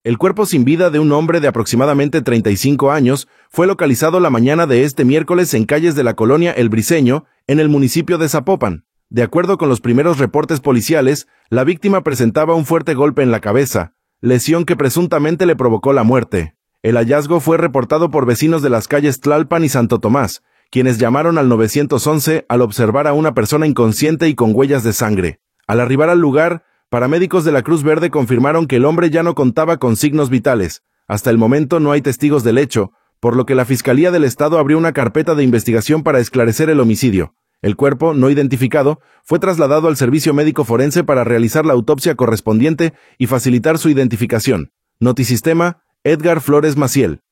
El cuerpo sin vida de un hombre de aproximadamente 35 años fue localizado la mañana de este miércoles en calles de la colonia El Briceño, en el municipio de Zapopan. De acuerdo con los primeros reportes policiales, la víctima presentaba un fuerte golpe en la cabeza, lesión que presuntamente le provocó la muerte. El hallazgo fue reportado por vecinos de las calles Tlalpan y Santo Tomás, quienes llamaron al 911 al observar a una persona inconsciente y con huellas de sangre. Al arribar al lugar, paramédicos de la Cruz Verde confirmaron que el hombre ya no contaba con signos vitales. Hasta el momento no hay testigos del hecho, por lo que la Fiscalía del Estado abrió una carpeta de investigación para esclarecer el homicidio. El cuerpo, no identificado, fue trasladado al servicio médico forense para realizar la autopsia correspondiente y facilitar su identificación. Notisistema, Edgar Flores Maciel.